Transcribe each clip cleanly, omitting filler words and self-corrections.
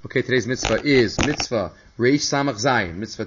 Okay, today's mitzvah is mitzvah Reish Samach Zayin, mitzvah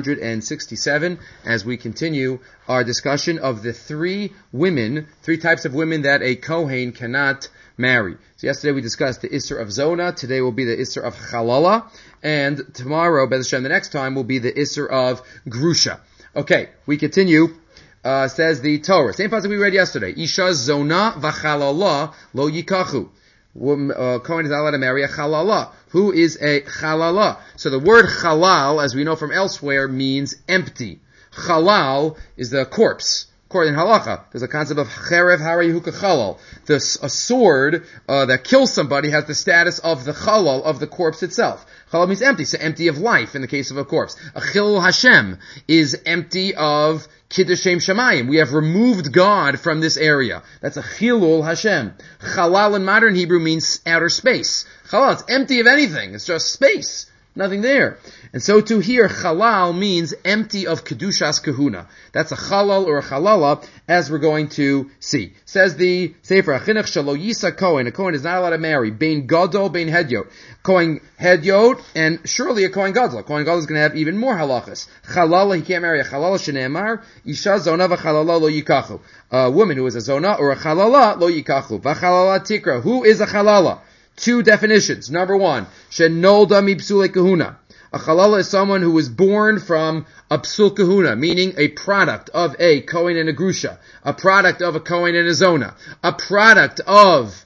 267, as we continue our discussion of the three types of women that a Kohen cannot marry. So yesterday we discussed the Isser of Zona, today will be the Isser of Chalala, and tomorrow, Bez Hashem, the next time, will be the Isser of Grusha. Okay, we continue. Says the Torah. Same passage we read yesterday. Isha Zona v'Chalala lo yikachu. Kohen is not allowed to marry a Chalala. Who is a Chalala? So the word Chalal, as we know from elsewhere, means empty. Chalal is the corpse. In halacha, there's a concept of cherev harayihuka chalal. A sword that kills somebody has the status of the chalal, of the corpse itself. Chalal means empty, so empty of life in the case of a corpse. A chilul Hashem is empty of kiddush shem shamayim. We have removed God from this area. That's a chilul Hashem. Chalal in modern Hebrew means outer space. Chalal, it's empty of anything. It's just space. Nothing there. And so to here, Chalal means empty of Kedushas Kahuna. That's a Chalal or a Chalala, as we're going to see. Says the Sefer, Achinach Shalo Yisa Kohen. A Kohen is not allowed to marry. Bein Gadol, Bein Hedyot. Kohen Hedyot, and surely a Kohen Gadol. A Kohen Gadol is going to have even more halachas. Chalala, he can't marry a Chalala, Shene'emar, Isha Zona v'Chalala lo yikachu. A woman who is a Zona or a Chalala lo yikachu. V'Chalala Tikra. Who is a Chalala? Two definitions. Number one, Shenolda mi psule kahuna. A Chalala is someone who was born from a psul kahuna, meaning a product of a Kohen and a Grusha, a product of a Kohen and a Zona, a product of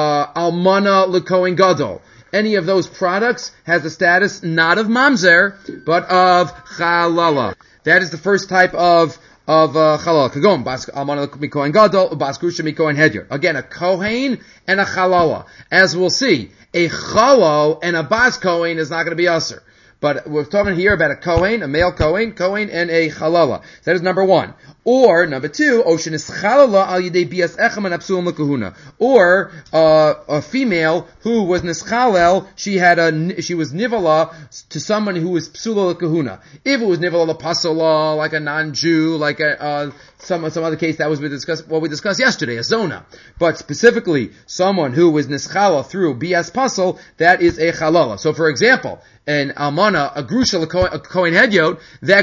Almana l'Kohen Gadol. Any of those products has the status not of Mamzer, but of Chalala. That is the first type of Chalala. Kagom, Almana mikohen Gadol, Bas Grusha mikohen Hedyot. Again, a Kohen and a Chalala. As we'll see, a Chalal and a Bas Kohen is not going to be Aser. But we're talking here about a Kohen, a male Kohen, and a Chalala. So that is number one. Or, number two, Oshin is Chalala al yidei bias echem and apsul l'kahuna. Or, a female who was nischalel, she was nivala to someone who was psula l'kahuna. If it was nivala l'pasola, like a non-Jew, like some other case, that was what we discussed yesterday, a zona. But specifically, someone who was nischalel through bias pasol, that is a Chalala. So for example, an almana, a grusha, a kohen hedyot,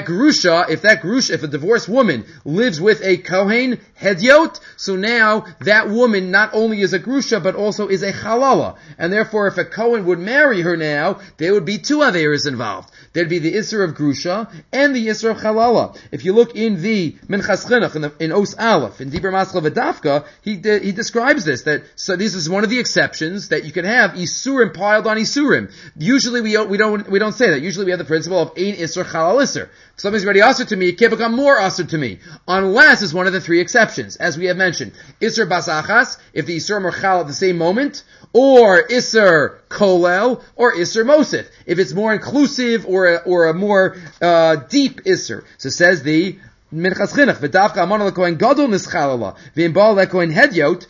if a divorced woman lives with a kohen hedyot, so now that woman not only is a grusha, but also is a Chalala. And therefore, if a kohen would marry her now, there would be two averos involved. There'd be the Isser of Grusha and the Isser of Chalala. If you look in the Minchas Chinuch, in Os Aleph, in Dibur Maskal V'Dafka, he describes this, so this is one of the exceptions that you can have Isurim piled on Isurim. Usually we don't say that. Usually we have the principle of Ein Isser Chalal Isser. If something's already Asr to me, it can't become more Asr to me. Unless it's one of the three exceptions, as we have mentioned. Isser Basachas, if the Isurim are Chal at the same moment, or Isser Kolel, or Isser Mosif, if it's more inclusive or a more deep Isser. So says the Minchas Chinuch, v'davka almana l'kohen gadol nischalala, v'im l'kohen hedyot.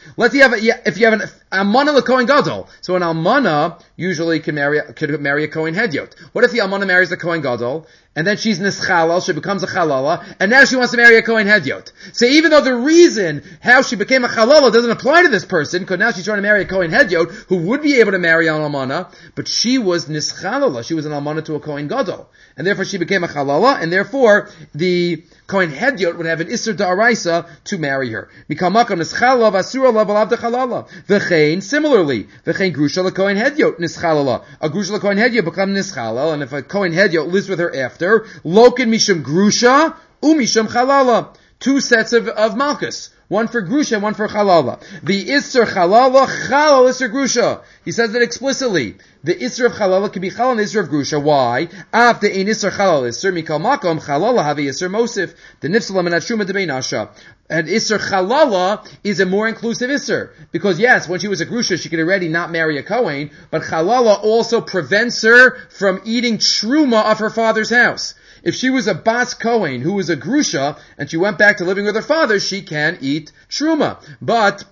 If you have an almana l'kohen gadol, so an almana usually could marry a kohen hedyot. What if the almana marries a kohen gadol, and then she's nischalal, she becomes a Chalala, and now she wants to marry a kohen hedyot? So even though the reason how she became a Chalala doesn't apply to this person, because now she's trying to marry a kohen hedyot who would be able to marry an almana, but she was nischalala, she was an almana to a kohen gadol, and therefore she became a Chalala, and therefore the kohen hedyot would have an Isser Da'araisa to marry her. Mikamakam nischalala v'asura la v'lav dechalala. V'chein, similarly, v'chein grusha l'kohen hedyot nischalala. A grusha l'kohen hedyot becomes nischalal, and if a kohen hedyot lives with her after, Lokin Mishum Grusha, Umishum Chalala. Two sets of Malchus. One for Grusha and one for Chalala. The Isser Chalala, Chalal Isser Grusha. He says it explicitly. The Isser of Chalala can be Chalal and Isser of Grusha. Why? After ein Isser Chalal Isser, Mikal Makom, Chalala have Isser Mosif. The Nifsalam and Atshuma Debei Nasha. And Isser Chalala is a more inclusive Isser. Because yes, when she was a Grusha, she could already not marry a Kohen, but Chalala also prevents her from eating Truma of her father's house. If she was a Bas Kohen who was a Grusha, and she went back to living with her father, she can eat Truma. But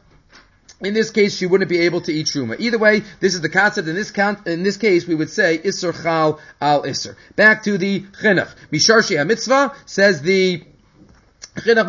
in this case, she wouldn't be able to eat Truma. Either way, this is the concept. In this case, we would say Isser Chal al Isser. Back to the Chinuch. Misharshi HaMitzvah says the Look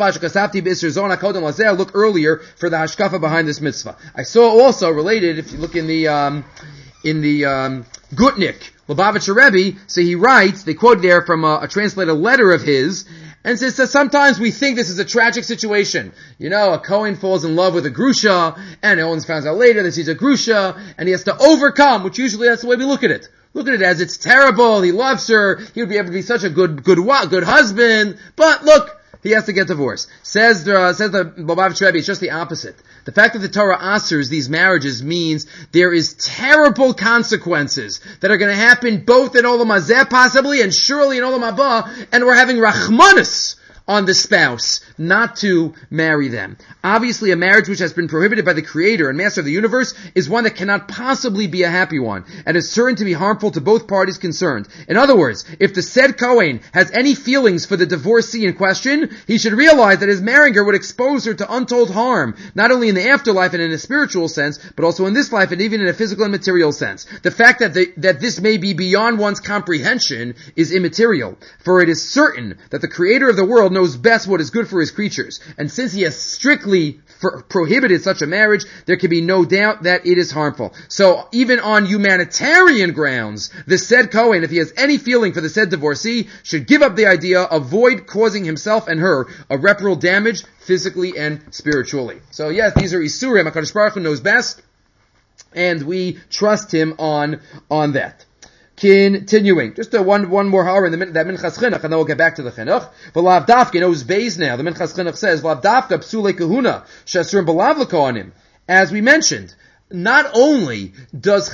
earlier for the hashkafa behind this mitzvah. I saw also related, if you look in the Gutnik, Lubavitcher Rebbe, so he writes, they quote there from a translated letter of his, and says that sometimes we think this is a tragic situation. You know, a Kohen falls in love with a Grusha, and Owens finds out later that she's a Grusha, and he has to overcome, which usually that's the way we look at it. Look at it as it's terrible, he loves her, he would be able to be such a good husband, but look, he has to get divorced. Says the Lubavitcher Rebbe, it's just the opposite. The fact that the Torah asers these marriages means there is terrible consequences that are going to happen both in Olam Hazeh possibly and surely in Olam Haba, and we're having Rachmanis on the spouse not to marry them. Obviously, a marriage which has been prohibited by the Creator and Master of the universe is one that cannot possibly be a happy one, and is certain to be harmful to both parties concerned. In other words, if the said Kohen has any feelings for the divorcee in question, he should realize that his marrying her would expose her to untold harm, not only in the afterlife and in a spiritual sense, but also in this life and even in a physical and material sense. The fact that this may be beyond one's comprehension is immaterial, for it is certain that the Creator of the world knows best what is good for his creatures, and since he has strictly prohibited such a marriage, there can be no doubt that it is harmful. So even on humanitarian grounds, the said Kohen, if he has any feeling for the said divorcee, should give up the idea, avoid causing himself and her irreparable damage physically and spiritually. So yes, these are Isurim. HaKadosh Baruch Hu knows best, and we trust him on that. Continuing, just one more hour in that Minchas Chinuch, and then we'll get back to the Chinuch. V'lav dafka, knows Beis now. The Minchas Chinuch says, V'lav dafka psulei kahuna she'asurim b'lav l'kohanim. As we mentioned, not only is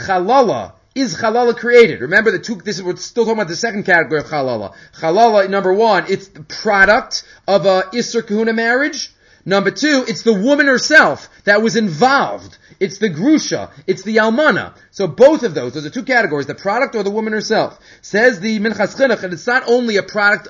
chalala created. Remember we're still talking about the second category of chalala. Chalala, number one, it's the product of a Isser Kahuna marriage. Number two, it's the woman herself that was involved. It's the grusha. It's the almana. So both of those are two categories, the product or the woman herself. Says the Minchas Chinuch, and it's not only a product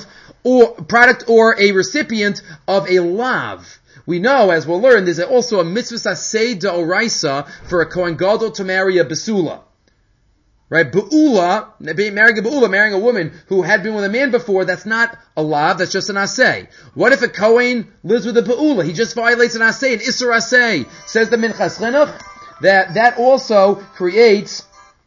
or a recipient of a lav. We know, as we'll learn, there's also a mitzvah aseh d'oraisa for a Kohen Gadol to marry a besula. Right? Marrying a woman who had been with a man before, that's not a lav, that's just an aseh. What if a Kohen lives with a be'ula? He just violates an aseh, an isur aseh. Says the Minchas Chinuch, that also creates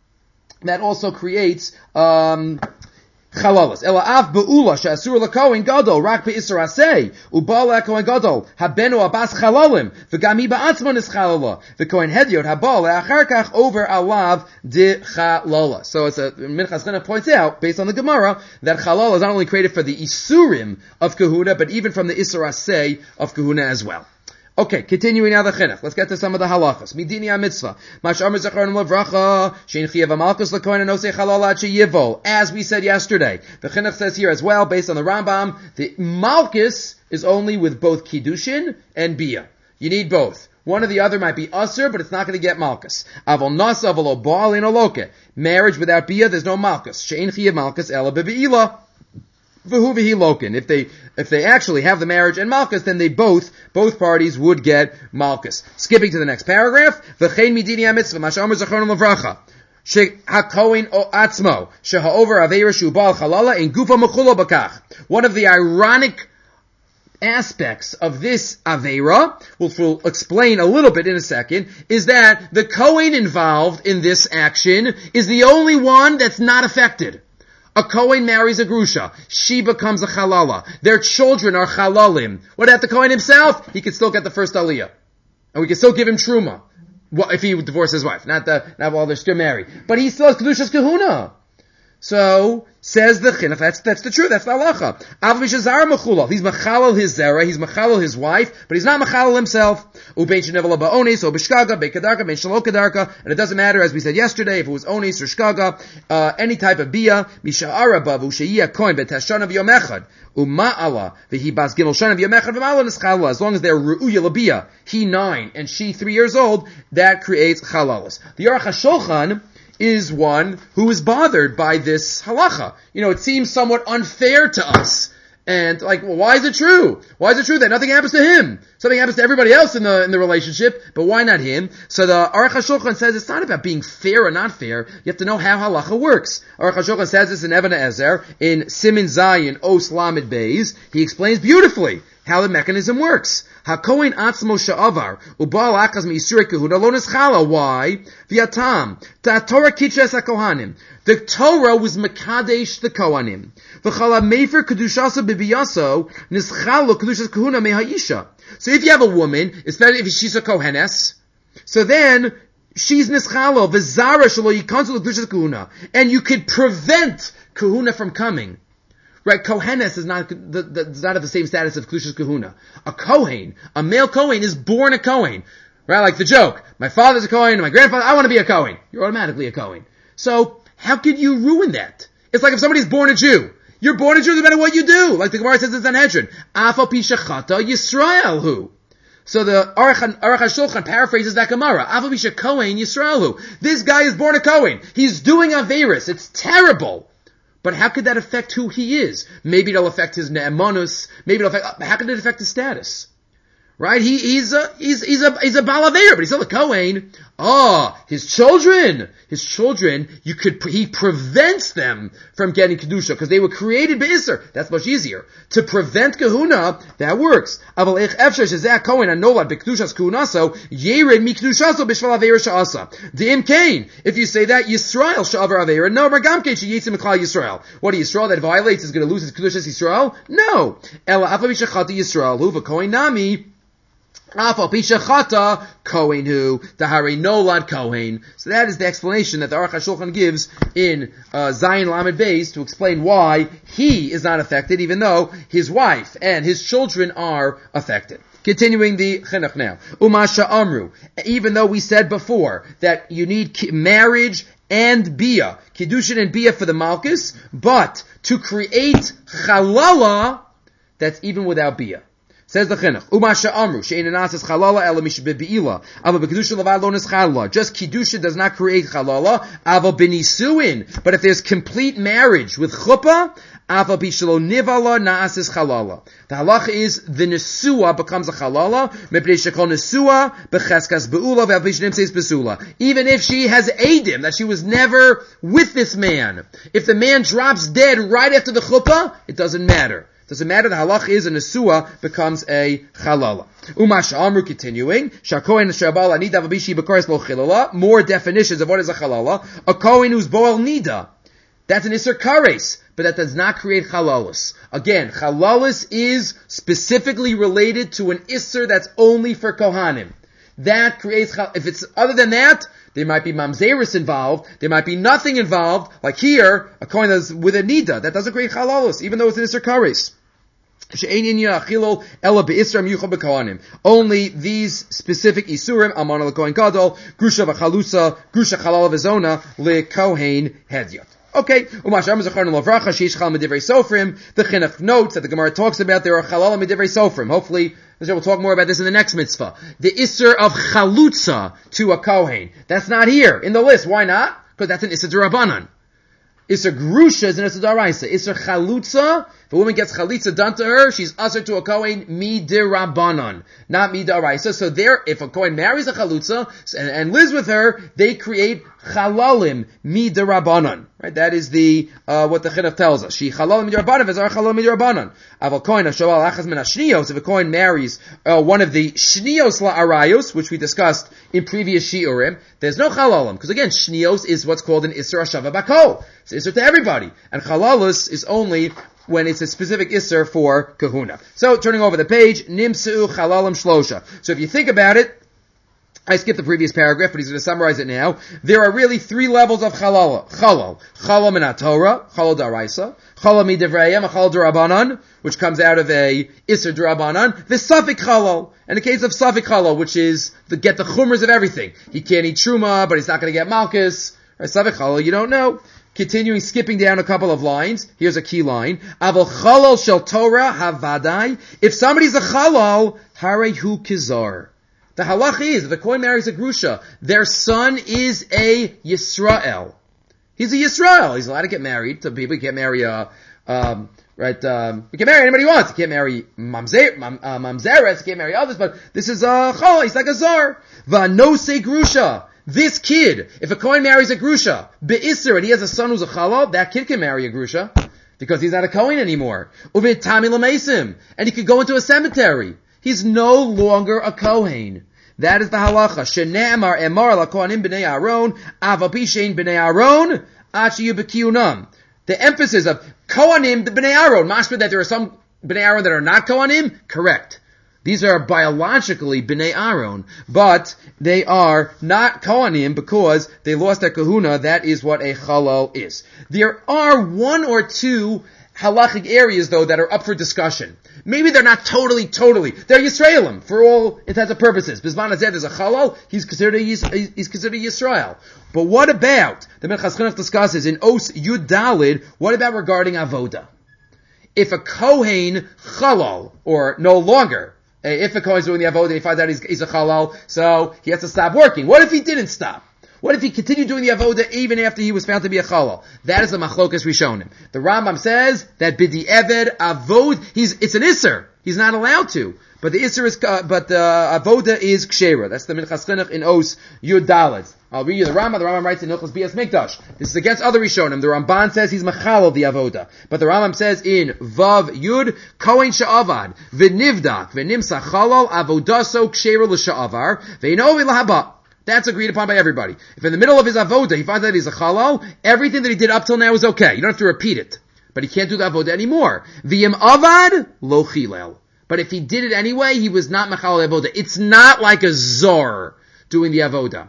chalalas. Ela af be'ula she'asur l'kohen gadol rak be'isur aseh u'ba le'kohen gadol habenu abas chalalim v'gam hi ba'atzman is chalala v'kohen hedyot haba le'achar kach over alav de chalala. So it's Minchas Chinuch points out, based on the Gemara, that chalala is not only created for the isurim of kahuna, but even from the isur aseh of kahuna as well. Okay, continuing now the chinuch. Let's get to some of the halachas. Midini ha-mitzvah. Mash'amr zacharon levracha, shein chiyav ha-malchus l'kohen anosei chalal ad sheyivol. As we said yesterday, the chinuch says here as well, based on the Rambam, the malchus is only with both kiddushin and bia. You need both. One or the other might be usher, but it's not going to get malchus. Avol nasa avol obal in oloke. Marriage without bia, there's no malchus. Shein chiyav malchus ela bebeila. If they actually have the marriage and malchus, then they both parties would get malchus. Skipping to the next paragraph, v'chein midini ha-mitzvah, mash'amr zacharon levracha, she'hakohen o atzmo, she'ha'over aveira shu ba'al chalala, in gufa mechulo bakach. One of the ironic aspects of this aveira, which we'll explain a little bit in a second, is that the Kohen involved in this action is the only one that's not affected. A Kohen marries a grusha. She becomes a chalala. Their children are chalalim. What about the Kohen himself? He could still get the first aliyah. And we can still give him truma. Well, if he would divorce his wife. Not while they're still married. But he still has kedushas kahuna. So, says the chinuch, that's the truth, that's the halacha. Av mishazar mechulal. He's mechalal his zera, he's mechalal his wife, but he's not mechalal himself. Ubein shenevel ba'onis, or b'shkaga, be'kadarka, be'in shalo kadarka, and it doesn't matter, as we said yesterday, if it was onis or shkaga, any type of bia, misha'ara bavu, she'iyah koin, betashana v'yom echad, uma'ala, v'hi bas gimel shana v'yom echad, v'ma'ala nischalala, as long as they're ru'uya l'bia, he 9, and she 3 years old, that creates chalalas. The Aruch HaShulchan is one who is bothered by this halacha. It seems somewhat unfair to us. And why is it true? Why is it true that nothing happens to him? Something happens to everybody else in the relationship, but why not him? So the Aruch HaShulchan says it's not about being fair or not fair. You have to know how halacha works. Aruch HaShulchan says this in Even HaEzer, in Siman Zayin Os Lamed Beis. He explains beautifully. how the mechanism works. HaKohen atzmo sha'avar, u'ba'al achaz me'isur kahuna lo neschala. Why? V'yatam, ta'torah kitches HaKohanim. The Torah was mekadesh the Kohanim. V'chala mefer kedushasa bibiyaso, neschalo kedushas kahuna me'ha'isha. So if you have a woman, especially if she's a kohenes, so then she's neschalo, v'zara shelo yikanzu kedushas kahuna. And you could prevent kahuna from coming. Right, Kohenes does not have the same status of Kedushas Kahuna. A Kohen, a male Kohen, is born a Kohen. Right, like the joke. My father's a Kohen, and my grandfather, I want to be a Kohen. You're automatically a Kohen. So, how could you ruin that? It's like if somebody's born a Jew. You're born a Jew no matter what you do. Like the Gemara says in Sanhedrin. Afal pi shechata Yisrael hu. So the Aruch HaShulchan paraphrases that Gemara. Afal pi shekohen Yisrael hu. This guy is born a Kohen. He's doing Averis. It's terrible. But how could that affect who he is? Maybe it'll affect his ne'emanus. Maybe it'll affect, how could it affect his status? Right? He's a balaveir, but he's still a Kohen. His children, he prevents them from getting Kedusha, because they were created be'isser. That's much easier. To prevent Kahuna, that works. Aval eich efshar shezeh Kohen anolad be'kedushas Kahunaso, yered mi Kedushaso b'shval aveir sha'asa. De'im kain. If you say that, Yisrael sha'avar aveir, no, margam kain she'yitzim m'klal Yisrael. What, Yisrael that violates is going to lose his Kedushas Yisrael? No. Ela afa b'shachata Yisrael, hu v'kohen nami, Afal Pishachata Kohen hu Tahari Nolad Kohen. So that is the explanation that the Aruch HaShulchan gives in Zayin Lamed Beis to explain why he is not affected, even though his wife and his children are affected. Continuing the chinuch now. Umasha Amru. Even though we said before that you need marriage and bia, kiddushin and bia for the malchus, but to create chalala, that's even without bia. Says the chinuch, Umasha Amru, she'ein anasas chalala ela mishbebeila, ava b'kedusha levad lo neschala. Just kiddusha does not create chalala, ava b'nisuin. But if there's complete marriage with chuppah, ava b'shelo nivala naasis chalala. The halacha is the nesua becomes a chalala, mepnei shekol nesua b'cheskas be'ula ve'avishnim says besula. Even if she has edim, that she was never with this man. If the man drops dead right after the chuppah, it doesn't matter. Doesn't matter, the halach is a nesua becomes a chalala. Umash Amru continuing, Shakohen Shabal Anida Vabishi Bakaris Lo Chilala, more definitions of what is a chalala. A Kohen who's Boel Nida. That's an Isser Kares, but that does not create chalalas. Again, chalalas is specifically related to an Isser that's only for Kohanim. That creates, if it's other than that, there might be mamzeris involved. There might be nothing involved. Like here, a coin that's with a nida. That doesn't create chalalos, even though it's an isser kares. Only these specific isurim, amana lekohen gadol, grusha v'chalusa, grusha chalala v'zona, lekohen hedyot. Okay, the chinuch notes that the Gemara talks about there are chalala midivrei sofrim. Hopefully, we'll talk more about this in the next mitzvah. The isser of chalutza to a kohen. That's not here in the list. Why not? Because that's an isser d'Rabbanan. Isser grusha is an isser d'Oraisa. Isser chalutza, if a woman gets chalitza done to her, she's usher to a kohen midirabbanan, not mid'oraisa. So there, if a kohen marries a chalutza and lives with her, they create chalalim midirabbanan. Right? That is the what the chinuch tells us. She chalalim midirabbanan, v'zar chalalim midirabbanan. Aval kohen hashoal achas min hashnios. If a kohen marries one of the shnios la'arayos, which we discussed in previous shiurim, there's no chalalim, because again, shnios is what's called an isser hashava bakol. It's isser to everybody, and chalalus is only when it's a specific isser for kahuna. So, turning over the page, nimsu chalalim shlosha. So if you think about it, I skipped the previous paragraph, but he's going to summarize it now. There are really three levels of chalal. Chalal min haTorah, chalal d'Oraisa, chalal midivrayim, chalal d'Rabbanan, which comes out of a isser d'Rabbanan, the safek chalal. And the case of safek chalal, which is get the chumras of everything. He can't eat truma, but he's not going to get malchus. Right, safek chalal, you don't know. Continuing, skipping down a couple of lines. Here's a key line. Aval chalal shel Torah havadai. If somebody's a chalal, harehu kizar. The halach is, if a kohen marries a grusha, their son is a Yisrael. He's a Yisrael. He's allowed to get married to people. He can't marry he can marry anybody he wants. He can't marry mamzeres. He can't marry others. But this is a chalal. He's like a zar. Vanose grusha. This kid, if a kohen marries a grusha, be'isser, and he has a son who's a chalal, that kid can marry a grusha. because he's not a Kohen anymore. Uvit Tami L'Meisim, and he could go into a cemetery. He's no longer a Kohen. That is the halacha. Shene'emar emar lakohanim b'nei Aaron, avapi shein b'nei Aaron, achi yubekiyunam. The emphasis of Kohanim, the b'nei Aaron, mashma that there are some b'nei Aaron that are not Kohanim, correct. These are biologically b'nei Aaron, but they are not Kohanim because they lost their kahuna. That is what a chalal is. There are one or two halachic areas, though, that are up for discussion. Maybe they're not totally. They're Yisraelim, for all intents and purposes. Bisman Hazeh is a chalal, he's considered Yisrael. But what about, the Minchas Chinuch discusses in Os Yud Dalid, what about regarding Avoda? If a Kohen chalal, or no longer, if a Kohen is doing the Avoda, he finds out he's a chalal, so he has to stop working. What if he didn't stop? What if he continued doing the avoda even after he was found to be a chalal? That is the machlokas rishonim. The Rambam says that b'di eved avod, it's an isser. He's not allowed to. But the isser is, but the avoda is kshera. That's the Minchas Chinuch in Os Yud Daled. I'll read you the Rambam. The Rambam writes in Hilchos Bias Mikdash. This is against other rishonim. The Ramban says he's machal of the avoda. But the Rambam says in Vav Yud, Kohen sha'avad, v'nivdak, v'nimsa chalal, avodaso kshera l'sha'avar, v'inovi l'haba. That's agreed upon by everybody. If in the middle of his avoda he finds out he's a chalal, everything that he did up till now is okay. You don't have to repeat it. But he can't do the avoda anymore. V'yim avad, lo chilel. But if he did it anyway, he was not machal avoda. It's not like a zor doing the avoda.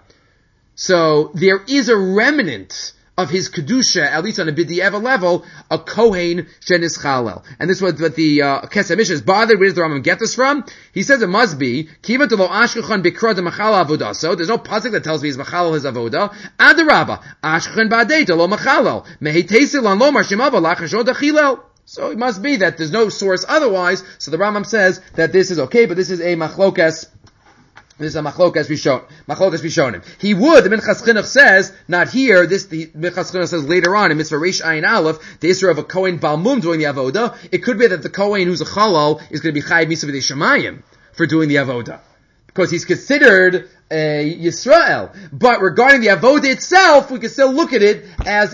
So there is a remnant of his kedusha, at least on a b'di'eva level, a kohen shenis chalel. And this is what the Kesef Mishnah is bothered. Where does the Rambam get this from? He says it must be kivan to lo ashkechan bikra de machal avoda. So there's no pasuk that tells me he's machal his avoda. Adarabba ashkechan ba'dei to lo machalel mehiteisil an lo marshimava lachashod achilel. So it must be that there's no source otherwise. So the Rambam says that this is okay, but this is a machlokas. This is a machlokas rishonim. He would, the Minchas Chinuch says, not here, the Minchas Chinuch says later on in Mitzvah Reish Ayin Aleph, the Isra of a Kohen Balmum doing the Avoda, it could be that the Kohen who's a Chalal is going to be Chayiv Mitzvah B'dei Shamayim for doing the Avoda. Because he's considered a Yisrael. But regarding the Avoda itself, we can still look at it as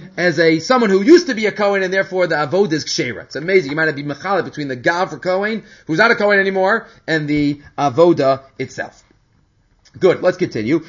a someone who used to be a Kohen, and therefore the Avoda is Kshera. It's amazing. You might have been Mechaleh between the Gav for Kohen, who's not a Kohen anymore, and the Avoda itself. Good, let's continue.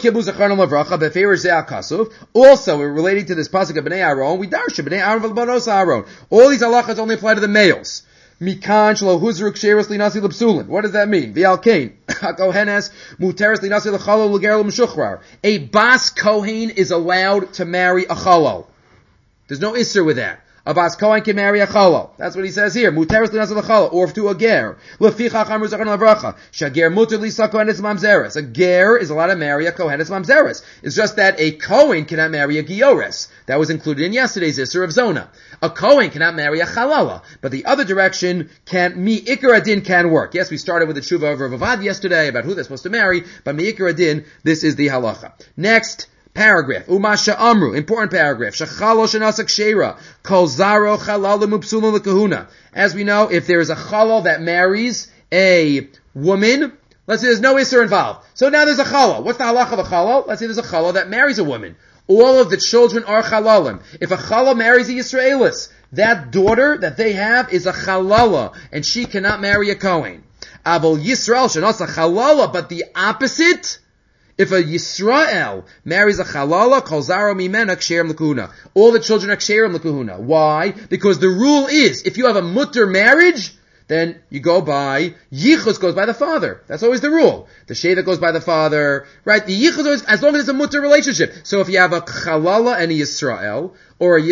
Also, we're relating to this pasuk of Bnei Aaron, we darsha Bnei Aaron v'Banos Aaron. All these halachas only apply to the males. Mikan shlo huzru ksheres linasi l'psulin. What does that mean? V'al kain hakohenes muteres linasi l'chalol l'ger l'mshuchrar. A bas kohen is allowed to marry a chalol. There's no isser with that. A bas kohen can marry a chalol. That's what he says here. Muteres linasi l'chalol, or to a ger. L'ficha chamru zachan l'avracha. Shager muter lisa kohenes mamzeres. A ger is allowed to marry a kohenes mamzeres. It's just that a kohen cannot marry a giores. That was included in yesterday's isser of zona. A Kohen cannot marry a Chalala, but the other direction Ikar Adin can work. Yes, we started with the Tshuva of Rav Avad yesterday about who they're supposed to marry, but Ikar Adin, this is the halacha. Next paragraph, Umasha Amru, important paragraph, Shachalo Shanasa Kshera, Kol Zaro Chalala Mupsulun L'Kahuna. As we know, if there is a Chalal that marries a woman, let's say there's no Isser involved. So now there's a Chalal. What's the halacha of a Chalal? Let's say there's a Chalal that marries a woman. All of the children are chalalim. If a chalal marries a Yisraelis, that daughter that they have is a chalala, and she cannot marry a Kohen. Avol Yisrael shenos a chalala, but the opposite, if a Yisrael marries a chalala, kol zaro mimena ksherim l'kuhuna. All the children are ksherim l'kuhuna. Why? Because the rule is, if you have a mutter marriage, then you go by, yichus goes by the father. That's always the rule. The sheva goes by the father, right? The yichus always, as long as it's a mutter relationship. So if you have a chalala and a Yisrael, or a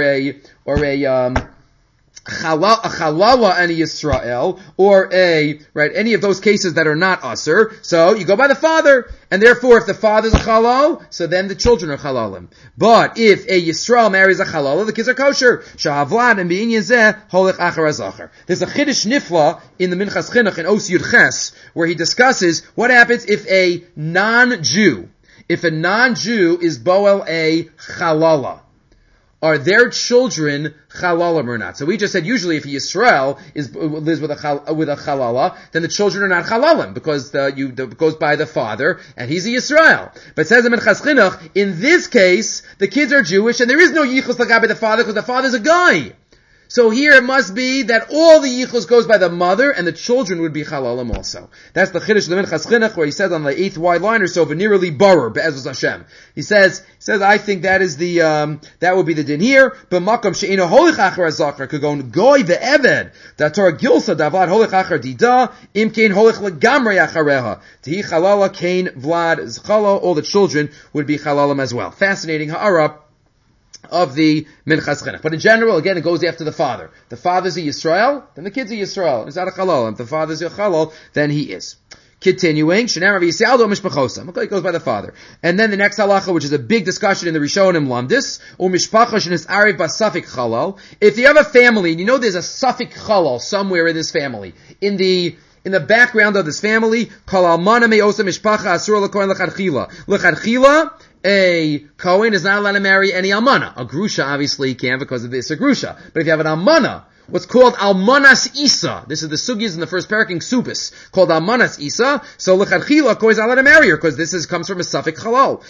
chalala and a Yisrael, or any of those cases that are not usher, so you go by the father, and therefore if the father's a halal, so then the children are halalim. But if a Yisrael marries a halal, the kids are kosher. Shahavlad and be'inyan zeh holech achar azacher. There's a chiddush nifla in the Minchas Chinuch in Os Yud Ches, where he discusses what happens if a non-Jew is boel a halala. are their children chalalim or not? So we just said usually if Yisrael lives with a chalala, then the children are not chalalim because goes by the father and he's a Yisrael. But it says in Minchas Chinuch, in this case the kids are Jewish and there is no yichus lagabe the father because the father's a guy. So here it must be that all the yichus goes by the mother, and the children would be chalalim also. That's the chiddush of the Minchas Chinuch, where he says on the 8th wide line or so, v'nirali barer be'ezus Hashem. He says, I think that is that would be the din here. But makom she'ino holich achar azachar kagon goy ve'eved that Torah gilsa davad holich achar dida imkein holich legamrei achareha tehi chalala kain vlad zchalo. All the children would be chalalim as well. Fascinating ha'ara of the Minchas Chinuch. But in general, again, it goes after the father. The father's a Yisrael, then the kid's a Yisrael. It's not a Chalal. If the father's a Chalal, then he is. Continuing, Shenar Rav Yisrael Mishpachosa. Okay, it goes by the father. And then the next halacha, which is a big discussion in the Rishonim Lamdis, or Mishpacha shenis Ariv Basafik Chalal. If you have a family, and you know there's a Safik Chalal somewhere in this family, in the background of this family, Kol Almana Me'osa Mishpacha Asur L'Kohen L'Chadchila, a Kohen is not allowed to marry any almana. A grusha obviously can because of this a grusha. But if you have an almana, what's called almanas isa, this is the sugis in the first paraking subis, called almanas isa, so l'chadchila Kohen is not allowed to marry her because this comes from a suffix halal.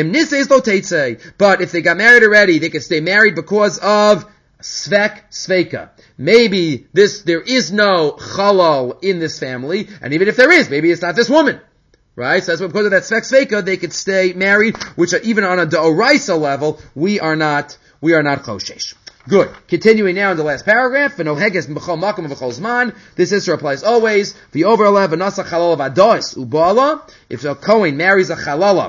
But if they got married already, they could stay married because of sveka. Maybe there is no halal in this family, and even if there is, maybe it's not this woman. Right? So that's why because of that sveka, they could stay married, which even on a d'oraisa level, we are not choshesh. Good. Continuing now in the last paragraph, v'noheges b'chol makom v'chol zman. This issue applies always. V'over v'nasa chalala v'ados ubala. If a Kohen marries a chalala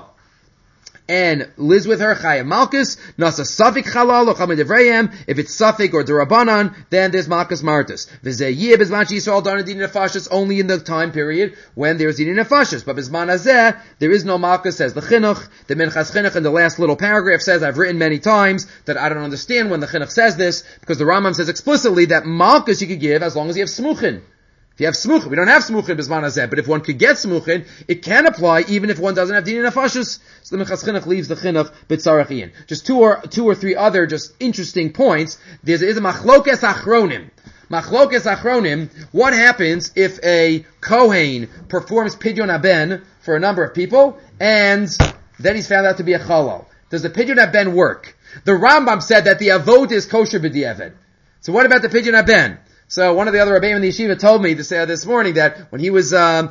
and lives with her, Chaya Malkus, Nasa Safik Chalal, Ochamid Evrayim, if it's Safik or Durabanan, then there's Malkus Martus. V'zeh Bizman Yisrael Darna Din Nefashis, only in the time period when there's Din Nefashis. But Bizman Hazeh, there is no Malkus, says the Chinuch. The Minchas Chinuch in the last little paragraph says, I've written many times that I don't understand when the Chinuch says this, because the Rambam says explicitly that Malkus you could give as long as you have Smuchin. If you have smuchin, we don't have smuchin b'zman hazeh, but if one could get smuchin, it can apply even if one doesn't have dinin nefashos. So the Minchas Chinuch leaves the chinuch b'tzarachiyin. Just two or three other just interesting points. There is a machlokes achronim. Machlokes achronim, what happens if a Kohen performs pidyon haben for a number of people, and then he's found out to be a chalal? Does the pidyon haben work? The Rambam said that the avot is kosher b'diavad. So what about the pidyon haben? So one of the other Rebbeim in the yeshiva told me this morning that when he did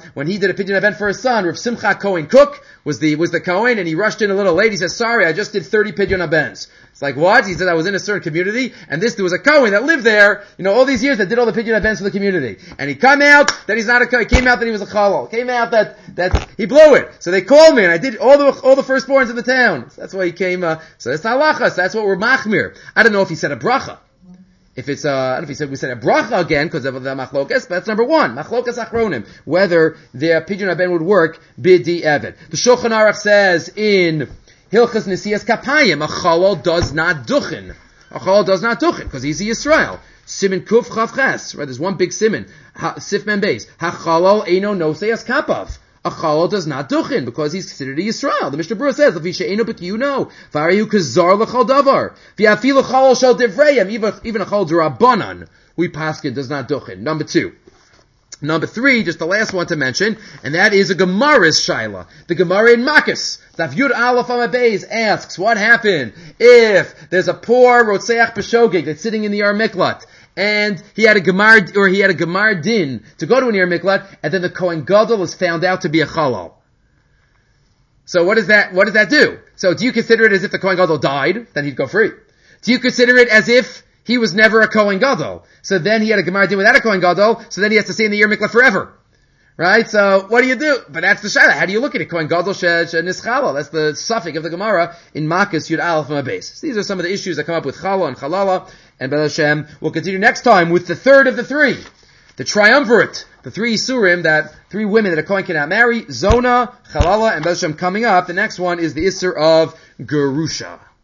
a pidyon haben for his son, Rav Simcha Cohen Cook was the Cohen, and he rushed in a little late. He says, "Sorry, I just did 30 pidyon habens." It's like, what? He said, I was in a certain community, and there was a Cohen that lived there, all these years that did all the pidyon habens for the community. And he came out that he's not a Cohen. He came out that he was a chalal. Came out that he blew it. So they called me, and I did all the firstborns in the town. So that's why he came, so that's halachas. That's what we're machmir. I don't know if he said a bracha. If it's, I don't know if we said a bracha again because of the machlokes, but that's number one. Machlokes achronim. Whether the pidyon haben would work b'di evet. The Shulchan Aruch says in Hilchas Nesias Kapayim, a chalal does not duchen. A chalal does not duchen because he's a Yisrael. Simin kuf chav ches. Right, there's one big simin. Sif men beis. Ha chalal eino noseas kapav. A chalal does not duchen because he's considered a Yisrael. The Mishnah Berurah says, "Levisha eino b'kiyuno, v'ariyu kazar l'chal davar, v'yafilu chalal shel divrayim, even a chalal d'Rabbanan, we paskin does not duchen." Number two. Number three, just the last one to mention, and that is a Gemara's shaila. The Gemara in Makkas, Daf Yud Aleph Amud Beis, asks, what happened if there's a poor Rotzeach B'Shogeg that's sitting in the Yar Miklat, and he had a Gemar din to go to an Yar Miklat, and then the Kohen Gadol is found out to be a Chalal. So what does that do? So do you consider it as if the Kohen Gadol died? Then he'd go free. Do you consider it as if he was never a Kohen Gadol? So then he had a Gemar din without a Kohen Gadol, so then he has to stay in the Yar Miklat forever. Right? So what do you do? But that's the shaila. How do you look at it? Kohen Gadol nischala. That's the suffix of the Gemara in Makkas Yud Aleph Amud Beis. These are some of the issues that come up with chala and chalala. And B'ez Hashem, we'll continue next time with the third of the three. The triumvirate. The three Isurim, three women that a Kohen cannot marry. Zona, Chalala, and B'ez Hashem coming up. The next one is the Isser of Gerusha.